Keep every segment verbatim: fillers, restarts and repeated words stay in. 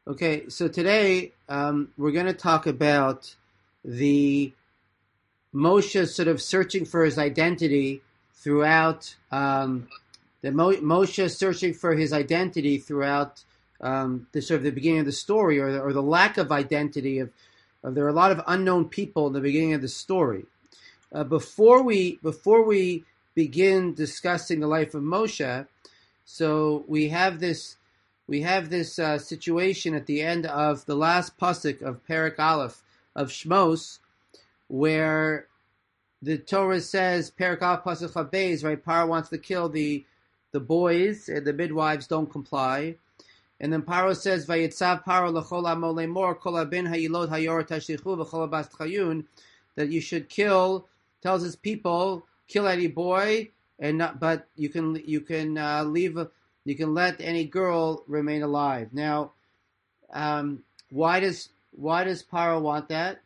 Okay, so today um, we're going to talk about the Moshe sort of searching for his identity throughout um, the Mo- Moshe searching for his identity throughout um, the sort of the beginning of the story, or the, or the lack of identity of, of there are a lot of unknown people in the beginning of the story. Uh, before we before we begin discussing the life of Moshe, so we have this we have this uh, situation at the end of the last pasuk of Perek Aleph of Shmos, where the Torah says Perek Aleph pasuk Chavbeis, right? Paro wants to kill the the boys, and the midwives don't comply. And then Paro says, "Vayitzav Paro lechol amo lemor kol abin hayilot hayor tashlichu v'chol abas chayun," that you should kill. Tells his people, kill any boy, and not, but you can you can uh, leave. You can let any girl remain alive. Now, um, why does why does Paro want that?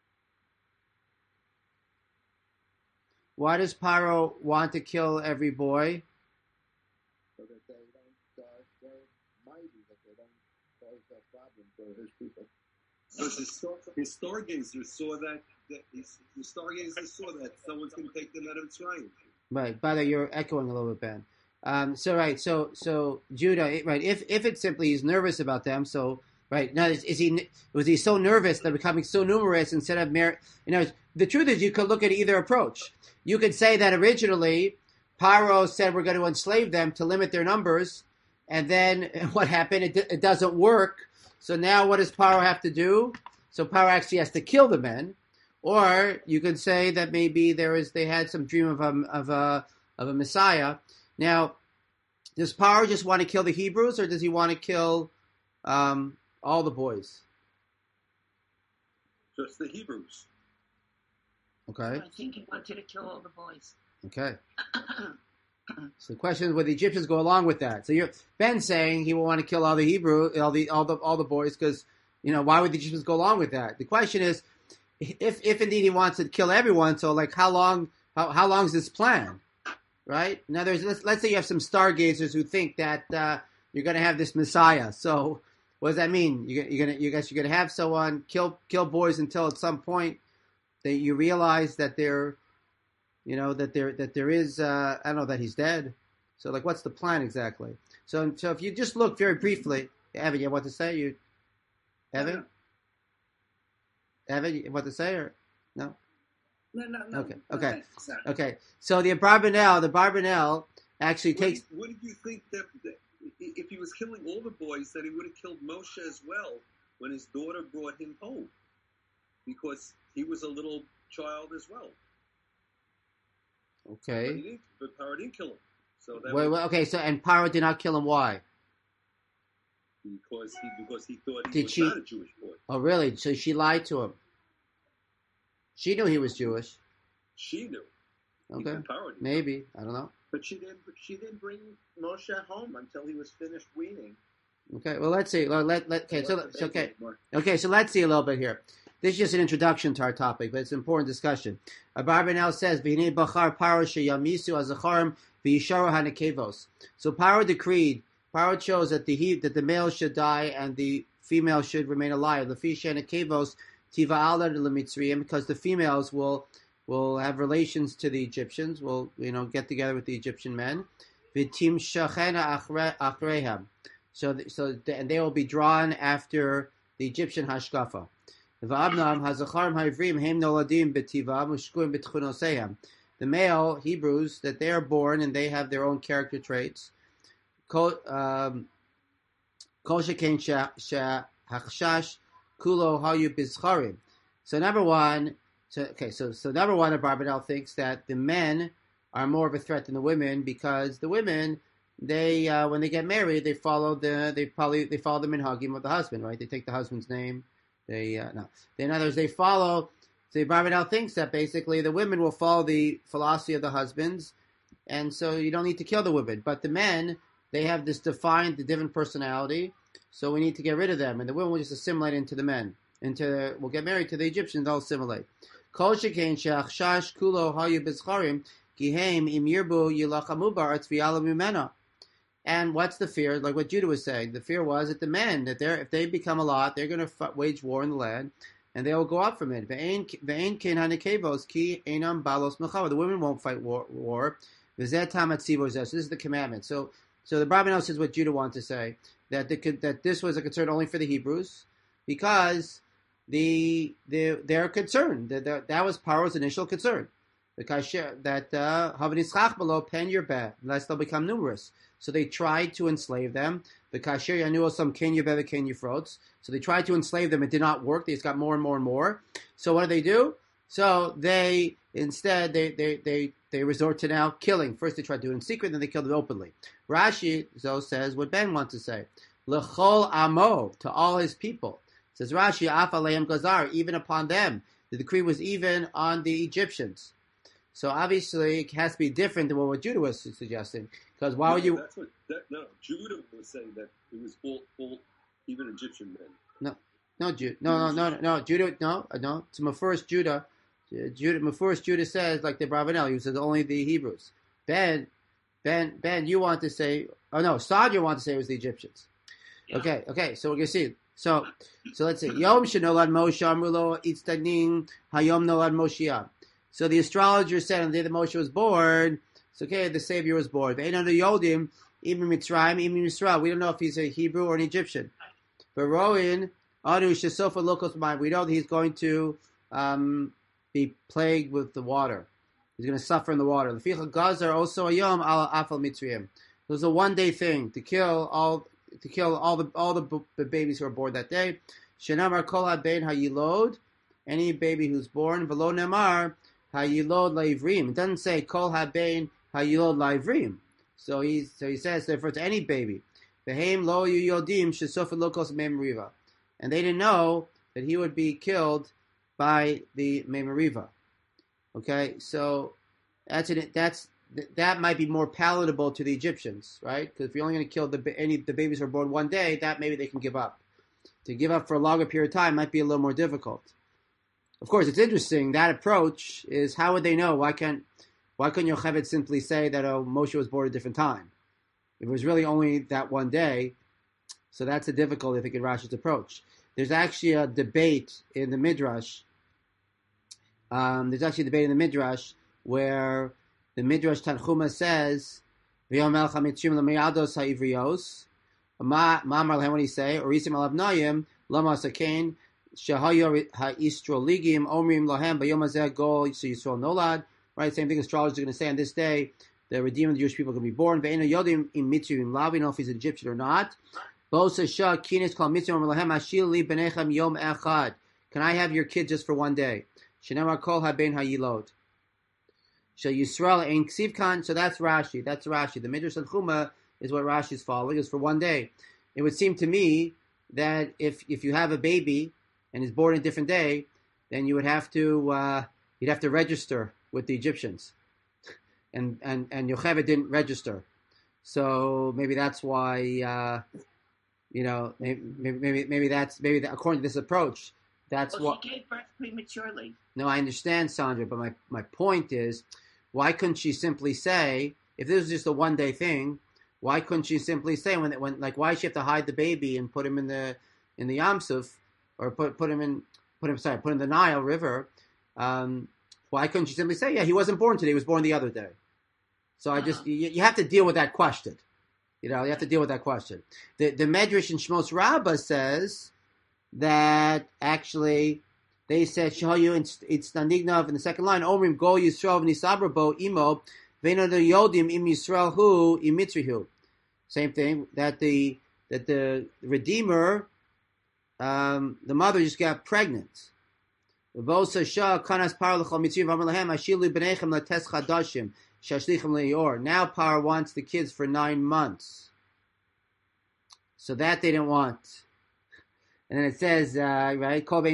Why does Paro want to kill every boy? So that they don't, uh, they're mighty, that they don't cause a problem for his people. Because his, his stargazers saw that, that his, his stargazers saw that someone's going to take them out of Mitzrayim. Right. By the way, you're echoing a little bit, Ben. Um, so right. So so Judah. Right. If if it's simply he's nervous about them. So right now is, is he was he so nervous they're becoming so numerous instead of mer- you know the truth is you could look at either approach. You could say that originally Paro said we're going to enslave them to limit their numbers, and then what happened? It, it doesn't work. So now what does Paro have to do? So Paro actually has to kill the men. Or you could say that maybe there is they had some dream of a of a of a Messiah. Now, does Paro just want to kill the Hebrews, or does he want to kill um, all the boys? Just the Hebrews. Okay. I think he wanted to kill all the boys. Okay. So the question is, will the Egyptians go along with that? So you're Ben saying he will want to kill all the Hebrew, all the all the all the boys, because you know why would the Egyptians go along with that? The question is, if if indeed he wants to kill everyone, so like how long how how long is this plan, right? In other words, let's let's say you have some stargazers who think that uh, you're going to have this Messiah. So what does that mean? You you're gonna you guys you're going to have someone kill kill boys until at some point that you realize that they're You know that there that there is uh, I don't know that he's dead. So like, what's the plan exactly? So so if you just look very briefly, Evan, you have what to say? You, Evan, Evan, you have what to say or no? No, no, no. Okay, okay, okay. So the Barbanel, the Barbanel actually What takes. did, what did you think that, that if he was killing all the boys, that he would have killed Moshe as well when his daughter brought him home, because he was a little child as well. Okay. But, he didn't, but Paro didn't kill him. So that Wait, was, wait, okay, so and Paro did not kill him. Why? because he because he thought he Did was she- not a Jewish boy. Oh, really? So she lied to him. She knew he was Jewish. She knew. Okay, Even Paro didn't. maybe I don't know. But she didn't. She didn't bring Moshe home until he was finished weaning. Okay, well let's see. Let, let, let- okay, so, Wasn't so okay. baby anymore. Okay, so let's see a little bit here. This is just an introduction to our topic, but it's an important discussion. Abarbanel says, "V'hinei bachar Paro sheyamisu azacharim v'yisharu hanekevos." So Paro decreed, Paro chose that the he, that the male should die and the female should remain alive. L'fisha hanekevos tiva'ala l'mitzriyim, because the females will will have relations to the Egyptians, will you know get together with the Egyptian men. V'tim shachena achrehem. So, th- so th- and they will be drawn after the Egyptian hashkafa. The male Hebrews, that they are born and they have their own character traits. Um, so number one, so okay, so so number one, Barbanel thinks that the men are more of a threat than the women, because the women, they uh, when they get married, they follow the they probably they follow the minhagim of the husband, right? They take the husband's name. They uh, no. In other words, they follow. So Barbanel thinks that basically the women will follow the philosophy of the husbands, and so you don't need to kill the women. But the men, they have this defined, different personality, so we need to get rid of them, and the women will just assimilate into the men. Into will get married to the Egyptians, they'll assimilate. Kol shekain she'achshash kulo hayu b'zcharim gihem im yirbu yilachamu ba'aretz v'yalamu mimena. And what's the fear? Like what Judah was saying, the fear was that the men, that they're if they become a lot, they're going to f- wage war in the land, and they will go up from it. The women won't fight war. war. So this is the commandment. So, so the Bible says what Judah wanted to say, that the, that this was a concern only for the Hebrews, because the the they're concerned that that, that was Paro's initial concern, because that havanischach below pen your bet, lest they'll become numerous. So they tried to enslave them. The kasher yanu some ken yubeva ken yufrots. So they tried to enslave them. It did not work. They just got more and more and more. So what do they do? So they instead they they they, they resort to now killing. First they tried to do it in secret, then they killed it openly. Rashi so says what Ben wants to say. L'chol amo, to all his people. Says Rashi, af aleim gazar, even upon them. The decree was even on the Egyptians. So obviously it has to be different than what Judah was suggesting. Because why no, would you? That's what, that, no, Judah was saying that it was all, all even Egyptian men. No, no, Judah, no, no, no, no, Judah, no, no. It's my first Judah. Judah, my first Judah says like the Bravanel. He says only the Hebrews. Ben, Ben, Ben, you want to say? Oh no, Sadia wanted to say it was the Egyptians. Yeah. Okay, okay. So we're gonna see. So, so let's see. Yom shenolad Moshe amrulo itztagning hayom nolad Moshiach. So the astrologer said on the day that Moshe was born, it's okay, the Savior was born. But under Yodim, even Mitzrayim, even Yisrael, we don't know if he's a Hebrew or an Egyptian. But Roin, Anu Shesofa Lokos Mind, we know that he's going to um, be plagued with the water. He's going to suffer in the water. The Ficha Gazar also Ayom al Afal Mitzrayim. It was a one-day thing to kill all to kill all the all the, the babies who are born that day. Shenamar Kol HaBein HaYilod, any baby who's born. V'lo Nemar HaYilod LaIvrim. It doesn't say Kol HaBein HaYilod LaIvrim. So he so he says therefore to any baby. V'heim lo yodim shesofa lokos memriva. And they didn't know that he would be killed by the memriva. Okay, so that's an, that's that might be more palatable to the Egyptians, right? Because if you're only going to kill the any the babies who are born one day, that maybe they can give up. To give up for a longer period of time might be a little more difficult. Of course, it's interesting. That approach is how would they know? Why can't why couldn't Yocheved simply say that oh Moshe was born at a different time? If it was really only that one day, so that's a difficulty I think in Rashi's approach. There's actually a debate in the Midrash. Um, there's actually a debate in the Midrash where the Midrash Tanchuma says, "V'yom melech hamitzrim l'meyados ha'ivrios." Ma ma'amar lehem, what do you say? Orisim alabnayim lama sakain shehayo ha'istroligim omrim lahem b'yom hazeh gol Yisrael nolad. Right, same thing astrologers are going to say on this day. The redeemer of the Jewish people are going to be born. Ve'ena yodim im mitzrim lav. We know if he's an Egyptian or not. Bosa shah kinis kol mitzrim omrim lahem ashil li b'nechem yom echad. Can I have your kid just for one day? Shenamar kol ha'bein ha'yilod. Shall Yisrael ein ksivkan. So that's Rashi. That's Rashi. The Midrash Tanchuma is what Rashi is following. Is for one day. It would seem to me that if if you have a baby and is born a different day, then you would have to uh, you'd have to register with the Egyptians, and and and Yocheved didn't register, so maybe that's why uh, you know maybe maybe maybe that's maybe that, according to this approach, that's well, what. She gave birth prematurely. No, I understand, Sandra, but my my point is, why couldn't she simply say, if this was just a one day thing, why couldn't she simply say when when like why does she have to hide the baby and put him in the in the Yam Suf, or put put him in put him sorry put him in the Nile River? Um, why couldn't she simply say, yeah, he wasn't born today, he was born the other day? So I just you, you have to deal with that question. You know, you have to deal with that question. The the Medrash in Shmos Rabbah says that actually they said Shahayu it's Nanignav in the second line, Omrim Go Yisrael V'Nisabrabo Imo V'Eno the Yodim Im Yisrael Hu Im Mitrihu. Same thing, that the that the Redeemer, um, the mother just got pregnant. Now Par wants the kids for nine months. So that they didn't want. And then it says, uh, right, below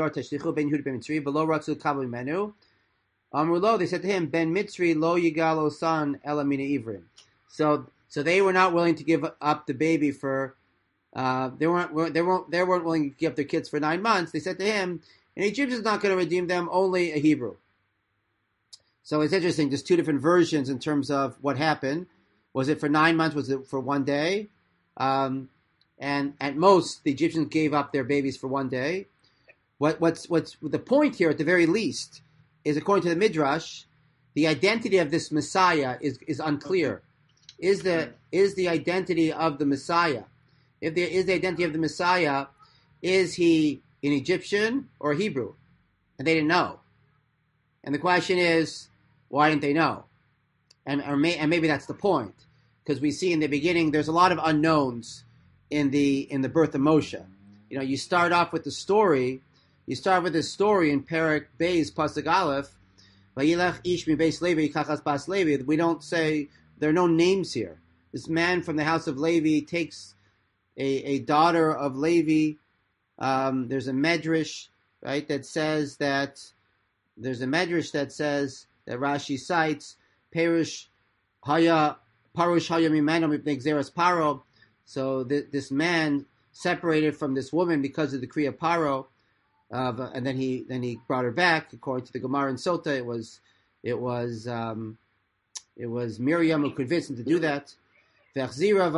Ratzu Kabul Menu. Amrulo, they said to him, Ben Mitzri lo yigalo san elamina ivrim. So so they were not willing to give up the baby for uh, they weren't they weren't they weren't willing to give up their kids for nine months. They said to him, an Egyptian is not going to redeem them, only a Hebrew. So it's interesting, there's two different versions in terms of what happened. Was it for nine months? Was it for one day? Um, and at most, the Egyptians gave up their babies for one day. What, what's what's the point here, at the very least, is according to the Midrash, the identity of this Messiah is, is unclear. Is the is the identity of the Messiah? If there is the identity of the Messiah, is he an Egyptian or Hebrew? And they didn't know. And the question is, why didn't they know? And or may, and maybe that's the point, because we see in the beginning there's a lot of unknowns in the in the birth of Moshe. You know, you start off with the story. You start with this story in Perek Beis Pasuk Aleph. Vayilach ish mi beis Levi kachas bas Levi. We don't say, there are no names here. This man from the house of Levi takes a, a daughter of Levi. Um, there's a medrash, right, that says that there's a medrash that says that Rashi cites Perush Haya Parush Haya Mimeno Mipnei Gzeras Paro. So th- this man separated from this woman because of the decree of Paro. Uh, and then he then he brought her back. According to the Gemara in Sota, it was it was um, it was Miriam who convinced him to do that. And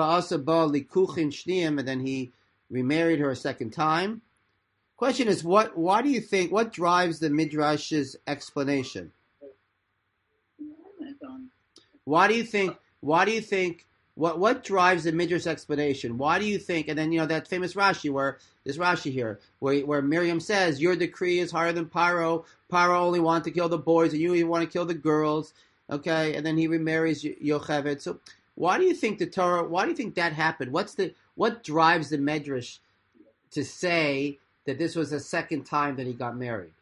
then he remarried her a second time. Question is, what? Why do you think? What drives the Midrash's explanation? Why do you think? Why do you think? What what drives the Midrash explanation? Why do you think? And then you know that famous Rashi where this Rashi here where where Miriam says your decree is higher than Paro. Paro only wanted to kill the boys, and you even want to kill the girls. Okay, and then he remarries Yocheved. So why do you think the Torah? Why do you think that happened? What's the what drives the Midrash to say that this was the second time that he got married?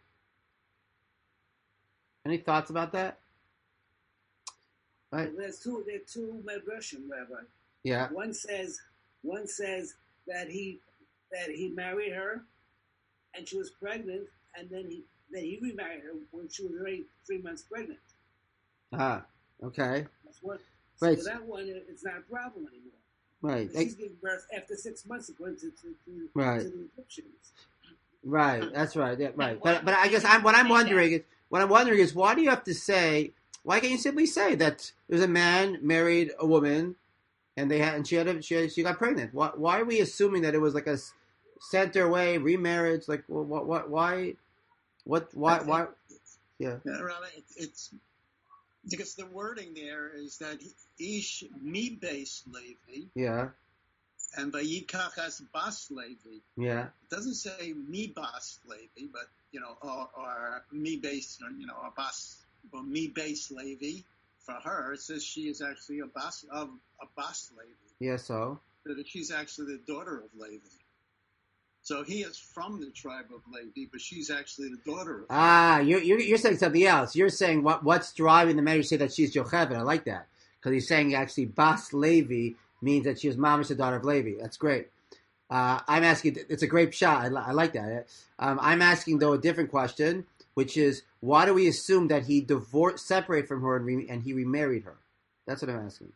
Any thoughts about that? Right. There's two. There are two Medrashim, Rabbi. Yeah. One says, one says that he that he married her, and she was pregnant, and then he then he remarried her when she was already three months pregnant. Ah. Okay. That's what. Right. So that one, it's not a problem anymore. Right. She's giving birth after six months, according to, to, to, right. to the Egyptians. Right. That's right. Yeah, right. But but I guess I'm what I'm wondering is what I'm wondering is why do you have to say? Why can't you simply say that there's a man married a woman, and they had and she had a, she had, she got pregnant? Why why are we assuming that it was like a sent her away remarriage? Like what what, what why what why why? Yeah. Yeah, Rabbi, it, it's because the wording there is that ish mi beis Levi. Yeah. And vayikach as bas Levi. Yeah. It doesn't say mi bas Levi, but you know, or, or mi beis, or, you know, or bas. Well, me base Levi, for her, it says she is actually a bas of a bas Levi. Yeah, so So that she's actually the daughter of Levi. So he is from the tribe of Levi, but she's actually the daughter of ah, Levi. you're, you're you're saying something else. You're saying what what's driving the man to say that she's Yocheved. I like that because he's saying actually bas Levi means that she was mamish the daughter of Levi. That's great. Uh, I'm asking. It's a great shot. I, I like that. Um, I'm asking though a different question, which is, why do we assume that he divorced, separated from her, and, re, and he remarried her? That's what I'm asking.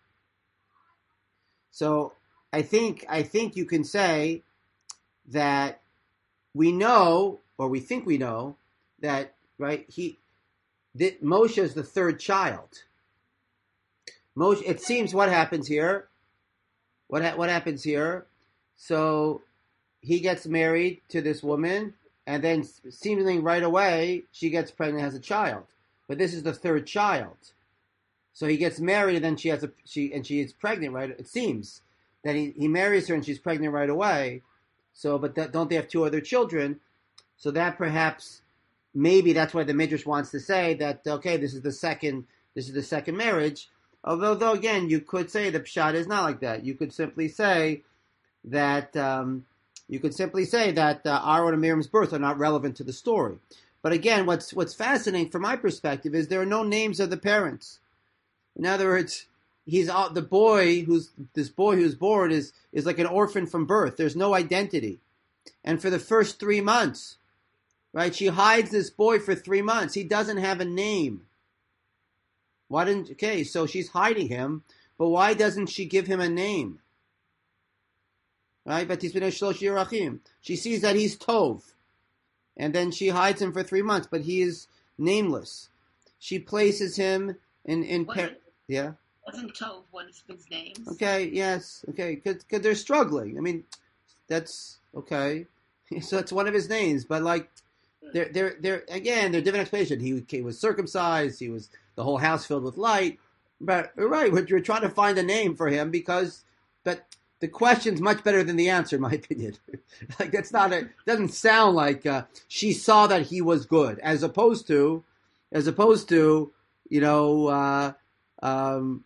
So I think I think you can say that we know, or we think we know, that right he, that Moshe is the third child. Moshe. It seems what happens here. What ha- what happens here? So he gets married to this woman. And then, seemingly right away, she gets pregnant and has a child. But this is the third child, so he gets married, and then she has a she and she is pregnant. Right? It seems that he, he marries her, and she's pregnant right away. So, but that, don't they have two other children? So that perhaps, maybe that's why the Midrash wants to say that. Okay, this is the second. This is the second marriage. Although, though, again, you could say the pshat is not like that. You could simply say that. Um, You could simply say that uh, Aaron and Miriam's birth are not relevant to the story. But again, what's what's fascinating from my perspective is there are no names of the parents. In other words, he's uh, the boy who's this boy who's born is is like an orphan from birth. There's no identity, and for the first three months, right, she hides this boy for three months. He doesn't have a name. Why didn't? Okay, so she's hiding him, but why doesn't she give him a name? Right, but she sees that he's Tov, and then she hides him for three months, but he is nameless. She places him in in What, par- yeah. Wasn't Tov one of his names? Okay, yes, okay, because they're struggling. I mean, that's okay. So it's one of his names, but like, they're they're they're again, they're different explanations. He, he was circumcised. He was the whole house filled with light. But you're right, we're, we're trying to find a name for him because, but the question's much better than the answer, in my opinion. Like that's not a doesn't sound like uh, she saw that he was good, as opposed to, as opposed to, you know, uh, um,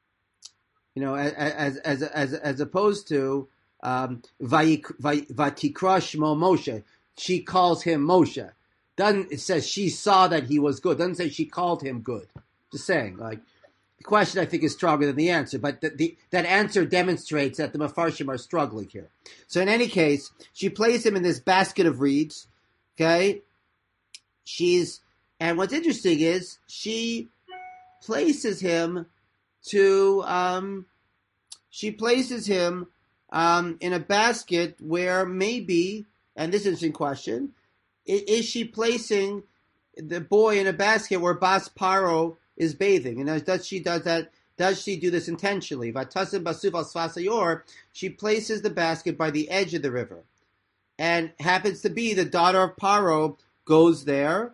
you know, as as as as opposed to um, Vatikra Shmo Moshe. She calls him Moshe. Doesn't it says she saw that he was good? Doesn't say she called him good. Just saying, like. The question, I think, is stronger than the answer, but the, the, that answer demonstrates that the Mefarshim are struggling here. So in any case, she places him in this basket of reeds, okay? She's, and what's interesting is she places him to, um, she places him um, in a basket where maybe, and this is an interesting question, is, is she placing the boy in a basket where Bas Paro is bathing, and does she does that? Does she do this intentionally? Vatasim basuv al svasayor. She places the basket by the edge of the river, and happens to be the daughter of Paro goes there,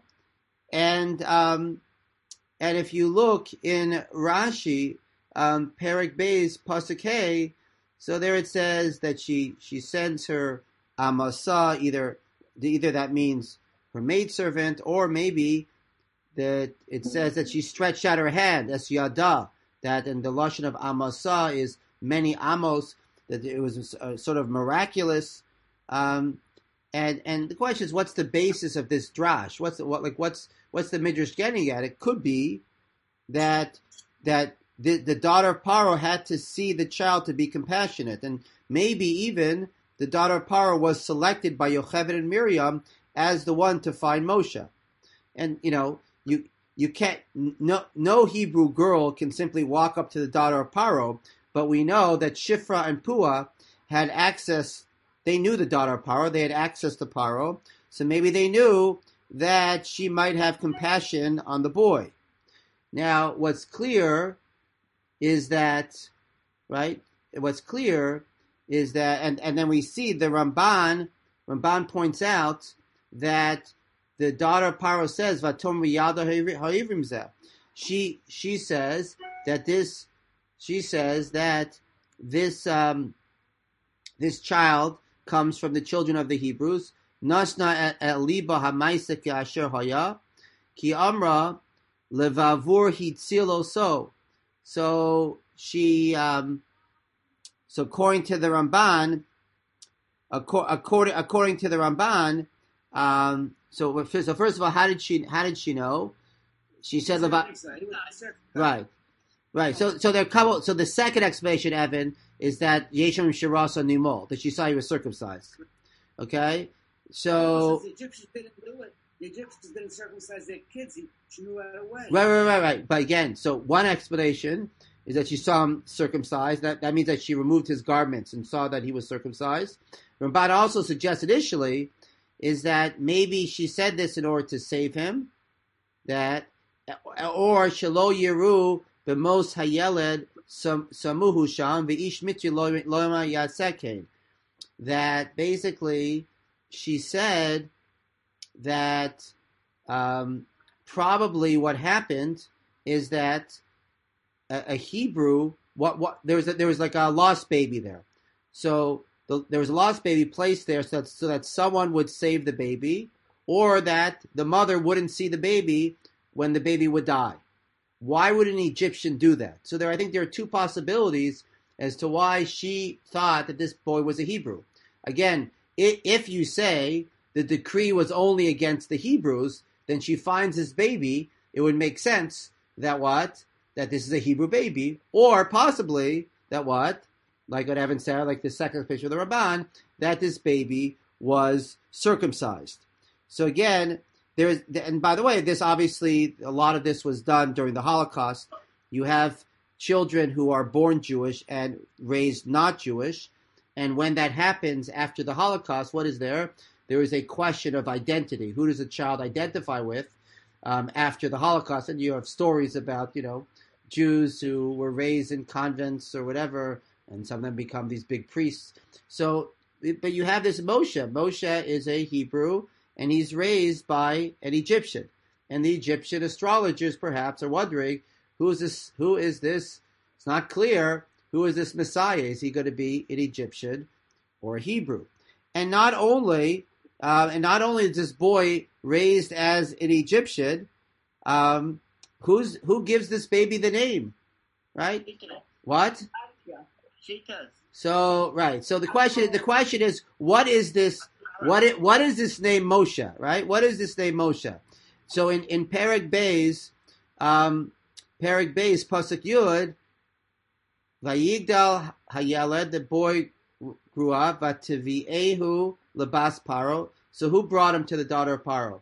and um, and if you look in Rashi, um, Perek Beis Pasuk Hey, so there it says that she she sends her amasa, either either that means her maidservant, or maybe that it says that she stretched out her hand, as yada, that in the lashon of amasa is many amos, that it was a, sort of miraculous. Um, and and the question is, what's the basis of this drash? What's the, what like what's what's the midrash getting at? It could be that that the, the daughter of Paro had to see the child to be compassionate, and maybe even the daughter of Paro was selected by Yocheved and Miriam as the one to find Moshe. And you know. You you can't no no Hebrew girl can simply walk up to the daughter of Paro, but we know that Shifra and Pua had access. They knew the daughter of Paro. They had access to Paro, so maybe they knew that she might have compassion on the boy. Now, what's clear is that right. What's clear is that, and and then we see the Ramban. Ramban points out that the daughter of Paro says, "Vatom riyada ha'ivrim zeh." She she says that this she says that this um, this child comes from the children of the Hebrews. Nasna el liba ha'maisa ki asher haya ki amra levavur hitzilo so. So she um, so according to the Ramban, according according to the Ramban. Um, So, so first of all, how did she? How did she know? She said about right, right. So, so there are a couple. So the second explanation, Evan, is that Yeshua Shirasa Nimol, that she saw he was circumcised. Okay, so the Egyptians didn't do it. The Egyptians didn't circumcise their kids. She knew right away. Right, right, right, right. But again, so one explanation is that she saw him circumcised. That that means that she removed his garments and saw that he was circumcised. Ramban also suggests initially is that maybe she said this in order to save him, that, or shelo yiru b'mos hayeled samuhu sham v'ish mitri loyma yasekein, that basically she said that um, probably what happened is that a, a Hebrew, what what there was a, there was like a lost baby there, so. There was a lost baby placed there so that, so that someone would save the baby, or that the mother wouldn't see the baby when the baby would die. Why would an Egyptian do that? So there, I think there are two possibilities as to why she thought that this boy was a Hebrew. Again, if you say the decree was only against the Hebrews, then she finds this baby, it would make sense that what? That this is a Hebrew baby, or possibly that what? Like what Evan said, like the second picture of the Ramban, that this baby was circumcised. So again, there is, and by the way, this obviously, a lot of this was done during the Holocaust. You have children who are born Jewish and raised not Jewish, and when that happens after the Holocaust, what is there? There is a question of identity. Who does a child identify with um, after the Holocaust? And you have stories about, you know, Jews who were raised in convents or whatever, and some of them become these big priests. So, but you have this Moshe. Moshe is a Hebrew, and he's raised by an Egyptian. And the Egyptian astrologers perhaps are wondering, who is this? Who is this? It's not clear. Who is this Messiah? Is he going to be an Egyptian or a Hebrew? And not only, uh, and not only is this boy raised as an Egyptian, um, who's who gives this baby the name, right? She does. What? She does. So right. So the question, the question is, what is this? What it, what is this name Moshe? Right? What is this name Moshe? So in in Perek Beis, um, Perek Beis pasuk Yud, Vayigdal Hayeled, the boy grew up, Vativiehu lebas Paro. So who brought him to the daughter of Paro?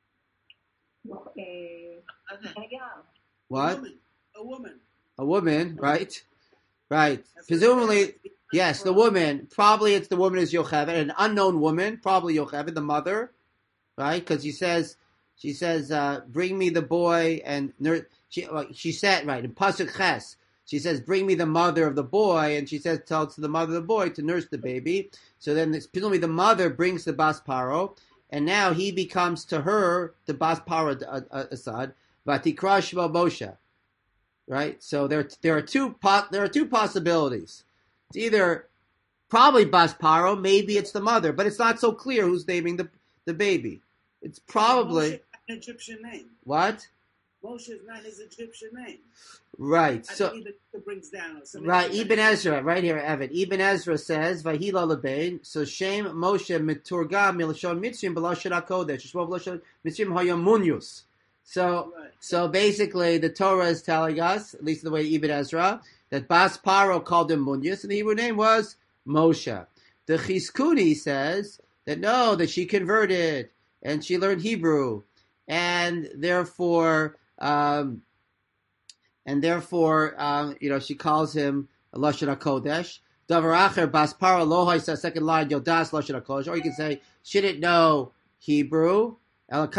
What? A woman. A woman. A woman, right? Right. That's Presumably, what- yes, the woman. Probably it's the woman is Yocheved, an unknown woman, probably Yocheved, the mother, right? Because she says, she says, uh, bring me the boy and nurse. She, well, she said, right, in Pasuk Ches, she says, bring me the mother of the boy, and she says, tell to the mother of the boy to nurse the baby. So then, it's, presumably the mother brings the Bas Paro, and now he becomes to her the Bas Paro uh, uh, Assad, Vatikra Shmo Moshe. Right, so there there are two po- there are two possibilities. It's either probably Bas Paro, maybe it's the mother, but it's not so clear who's naming the the baby. It's probably Moshe is not an Egyptian name. what? Moshe is not his Egyptian name. Right. I So think Ibn brings down. Or something right, like Ibn that. Ezra, right here, Evan. Ibn Ezra says, "Vahila lebein." So Shem Moshe miturgam milashon mitzrim b'lashon hakodesh. Shmo b'lashon mitzrim hayom munyus. So, Right. so basically, the Torah is telling us, at least the way Ibn Ezra, that Bas Paro called him Munyus, and the Hebrew name was Moshe. The Chizkuni says that no, that she converted and she learned Hebrew, and therefore, um, and therefore, um, you know, she calls him Lashon HaKodesh. Davar Acher Bas Paro Lo Haisa, second line Yodas Lashon HaKodesh, or you can say she didn't know Hebrew. That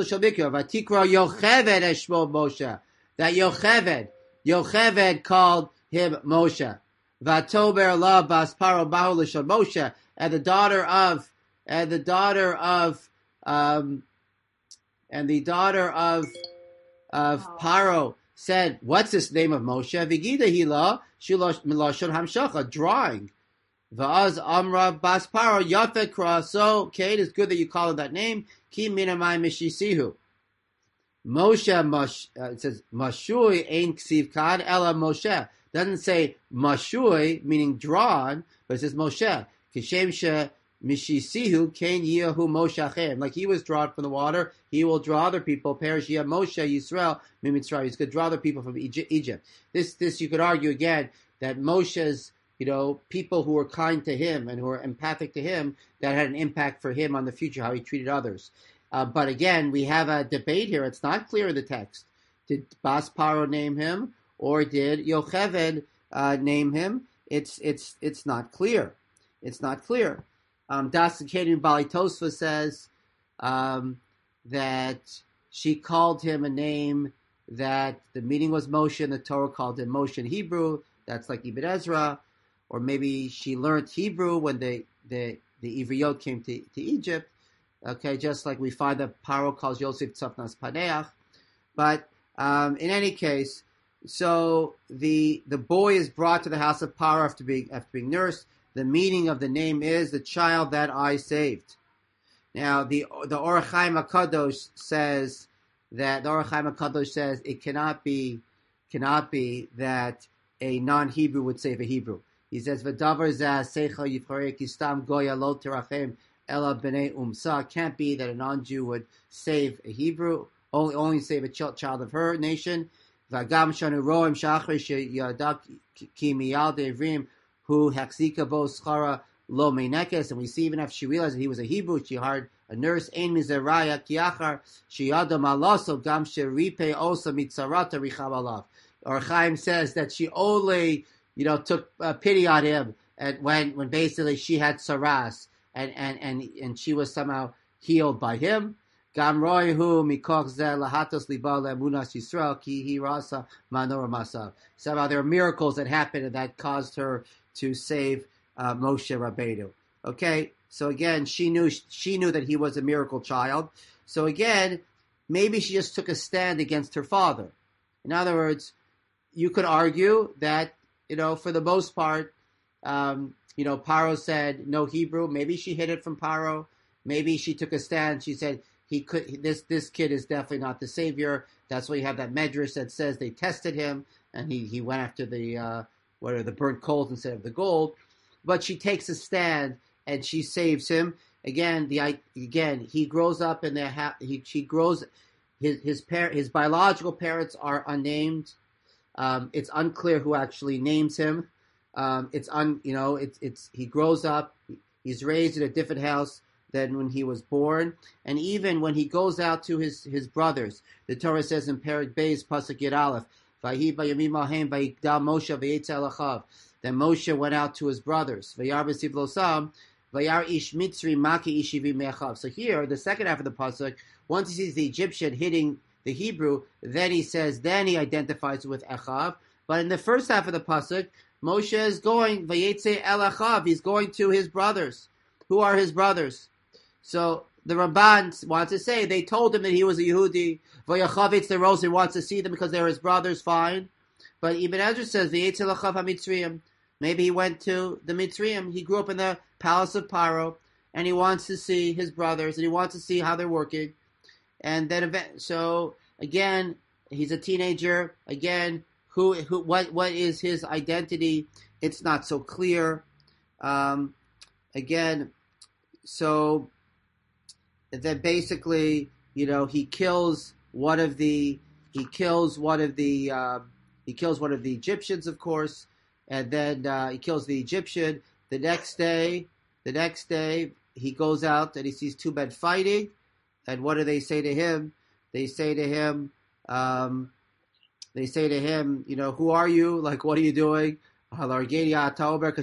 Yocheved, Yocheved called him Moshe. Vatober la bas paro bahu l'shon Moshe, and the daughter of, and the daughter of, um, and the daughter of, of Paro said, "What's this name of Moshe?" Vigida hila shilosh milashon hamshacha, drawing. Va'az amra bas paro yafet kra. So, Kate, it's good that you call it that name. Ki minamai mishisihu. Moshe, Mosh, uh, it says, Mashui ein ksiv kad ela Moshe. Doesn't say Mashui, meaning drawn, but it says Moshe. Kishem she mishisihu ken yehu Moshe achem. Like he was drawn from the water, he will draw other people. Perish yeh Moshe Yisrael mimitzrayim. He's going to draw other people from Egypt. This, this you could argue again, that Moshe's, you know, people who were kind to him and who were empathic to him, that had an impact for him on the future, how he treated others. Uh, but again, we have a debate here. It's not clear in the text. Did Bas Paro name him, or did Yocheved uh, name him? It's it's it's not clear. It's not clear. Um, Das Kedim Bali Tosfa says um, that she called him a name that the meaning was Moshe, and the Torah called him Moshe in Hebrew. That's like Ibn Ezra. Or maybe she learned Hebrew when the the the Ivriyot came to, to Egypt. Okay, just like we find that Paro calls Yosef Tzafnas Paneach. But um, in any case, so the the boy is brought to the house of Paro after being after being nursed. The meaning of the name is the child that I saved. Now the the Orach Chaim HaKadosh says that the Orach Chaim HaKadosh says it cannot be cannot be that a non-Hebrew would save a Hebrew. He says, "V'davar zeh seicha yifcharei ki stam goya lo terachem ela b'nei umsa." It can't be that a non-Jew would save a Hebrew, only only save a child of her nation. V'agam shanu roim shachri sheyadak ki miyal de'ivrim hu hachzika bo schara lo meinekes. And we see even after she realized that he was a Hebrew, she hired a nurse. Ein mizeraya ki achar sheyada malaso gam sheripe osa mitzarata richab alav. Or Chaim says that she only, you know, took uh, pity on him, and when, when basically she had saras, and, and, and, and she was somehow healed by him. Gam roihu mikoch zeh lahatos liba le'emunas Yisrael ki hi rasa manor masav. Somehow there are miracles that happened and that caused her to save uh, Moshe Rabbeinu. Okay, so again, she knew she knew that he was a miracle child. So again, maybe she just took a stand against her father. In other words, you could argue that, you know, for the most part, um, you know, Paro said no Hebrew. Maybe she hid it from Paro. Maybe she took a stand. She said he could. This this kid is definitely not the savior. That's why you have that medrash that says they tested him and he, he went after the uh, what are the burnt coals instead of the gold. But she takes a stand and she saves him. Again, the again he grows up in their ha- he she grows his his par- his biological parents are unnamed. Um, it's unclear who actually names him. Um, it's un you know it's it's he grows up. He's raised in a different house than when he was born, and even when he goes out to his his brothers, the Torah says in Perek Beis Pasuk Yud Aleph, Vahi vayamim lahem vayigdal Moshe vayetz elachav. Then Moshe went out to his brothers. Vayar b'siv losam, vayar ish mitzri maki ishivi mechav. So here, the second half of the pasuk, once he sees the Egyptian hitting the Hebrew, then he says, then he identifies with Echav. But in the first half of the pasuk, Moshe is going vayetze el Echav. He's going to his brothers. Who are his brothers? So the Ramban wants to say they told him that he was a Yehudi. Vayachavitz the Rosen wants to see them because they're his brothers. Fine. But Ibn Ezra says the Eitzel Achav HaMitzrayim. Maybe he went to the Mitzrayim. He grew up in the palace of Paro, and he wants to see his brothers, and he wants to see how they're working. And then, so again, he's a teenager. Again, who, who, what, what is his identity? It's not so clear. Um, again, so then basically, you know, he kills one of the, he kills one of the, uh, he kills one of the Egyptians, of course. And then uh, he kills the Egyptian. The next day, the next day, he goes out and he sees two men fighting. And what do they say to him? They say to him, um, they say to him, you know, who are you? Like, what are you doing? You're going to be a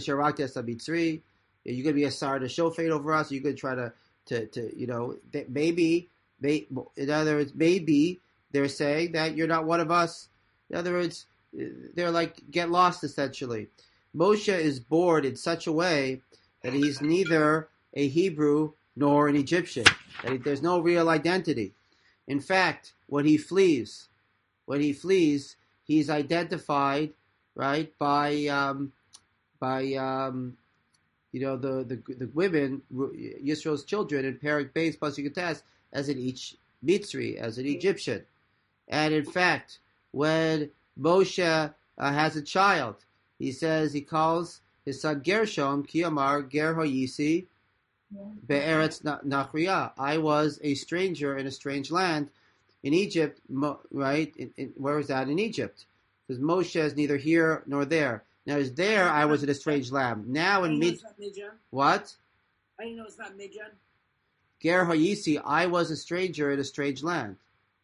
sar to show fate over us. You're going to try to, to, to you know, maybe, may, in other words, maybe they're saying that you're not one of us. In other words, they're like, get lost, essentially. Moshe is born in such a way that he's neither a Hebrew nor an Egyptian. That he, there's no real identity. In fact, when he flees, when he flees, he's identified, right, by, um, by, um, you know, the, the the women, Yisrael's children, in Perek Beis Pasuk Yud as an each Mitzri, as an Egyptian. And in fact, when Moshe uh, has a child, he says, he calls his son Gershom, Ki Amar Ger Hayisi Be'eretz Nachriya. I was a stranger in a strange land in Egypt, right? In, in, where was that? In Egypt. Because Moshe is neither here nor there. Now, is there, I was in a strange land. Now in Mid... What? How do you know it's not Midian? Ger Hayisi, I was a stranger in a strange land.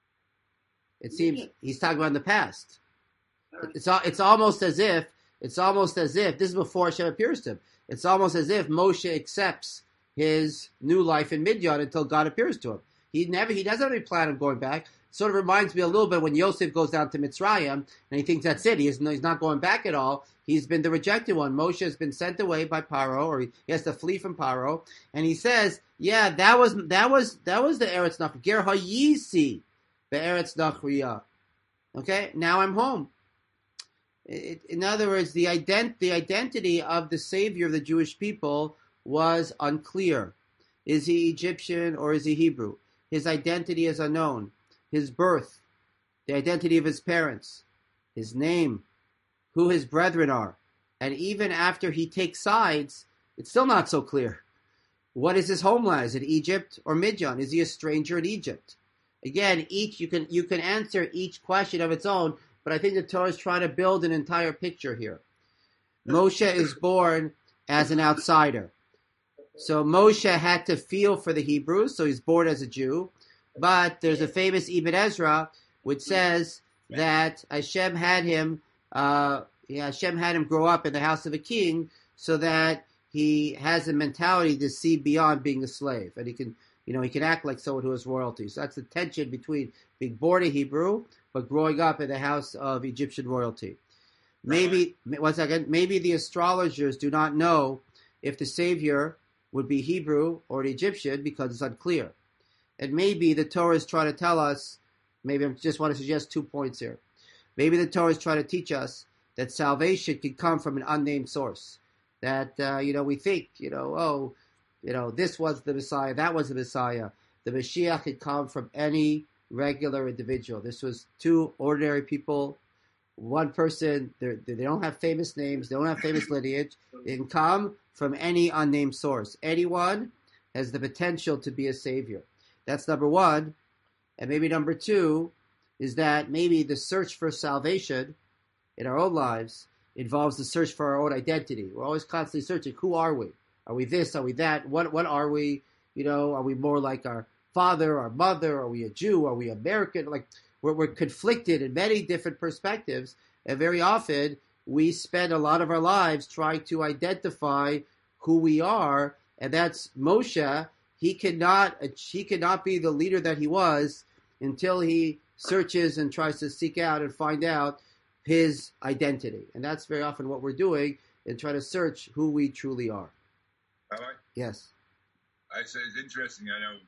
It seems he's talking about in the past. It's it's almost as if it's almost as if this is before Hashem appears to him. It's almost as if Moshe accepts his new life in Midian until God appears to him. He never he doesn't have any plan of going back. Sort of reminds me a little bit when Yosef goes down to Mitzrayim and he thinks that's it. He is, he's not going back at all. He's been the rejected one. Moshe has been sent away by Paro, or he, he has to flee from Paro. And he says, "Yeah, that was that was that was the Eretz Nachriya. Ger Hayisi, the Eretz Nachriya. Okay, now I'm home." It, in other words, the ident- the identity of the savior of the Jewish people was unclear. Is he Egyptian or is he Hebrew? His identity is unknown. His birth, the identity of his parents, his name, who his brethren are. And even after he takes sides, it's still not so clear. What is his homeland? Is it Egypt or Midian? Is he a stranger in Egypt? Again, each you can you can answer each question of its own, but I think the Torah is trying to build an entire picture here. Moshe is born as an outsider. So Moshe had to feel for the Hebrews, so he's born as a Jew. But there's a famous Ibn Ezra which says that Hashem had him, uh, yeah, Hashem had him grow up in the house of a king, so that he has a mentality to see beyond being a slave, and he can, you know, he can act like someone who has royalty. So that's the tension between being born a Hebrew but growing up in the house of Egyptian royalty. Maybe, once again, maybe the astrologers do not know if the Savior would be Hebrew or an Egyptian because it's unclear. And maybe the Torah is trying to tell us, maybe I just want to suggest two points here. Maybe the Torah is trying to teach us that salvation can come from an unnamed source. That, uh, you know, we think, you know, oh, you know, this was the Messiah, that was the Messiah. The Mashiach could come from any regular individual. This was two ordinary people, one person. They don't have famous names. They don't have famous lineage. It can come from any unnamed source. Anyone has the potential to be a savior. That's number one. And maybe number two is that maybe the search for salvation in our own lives involves the search for our own identity. We're always constantly searching. Who are we? Are we this? Are we that? What What are we? You know, are we more like our father, our mother? Are we a Jew? Are we American? Like, we're, we're conflicted in many different perspectives. And very often, we spend a lot of our lives trying to identify who we are. And that's Moshe. He cannot, he cannot be the leader that he was until he searches and tries to seek out and find out his identity. And that's very often what we're doing and trying to search who we truly are. Rabbi? Yes. I say it's interesting. I know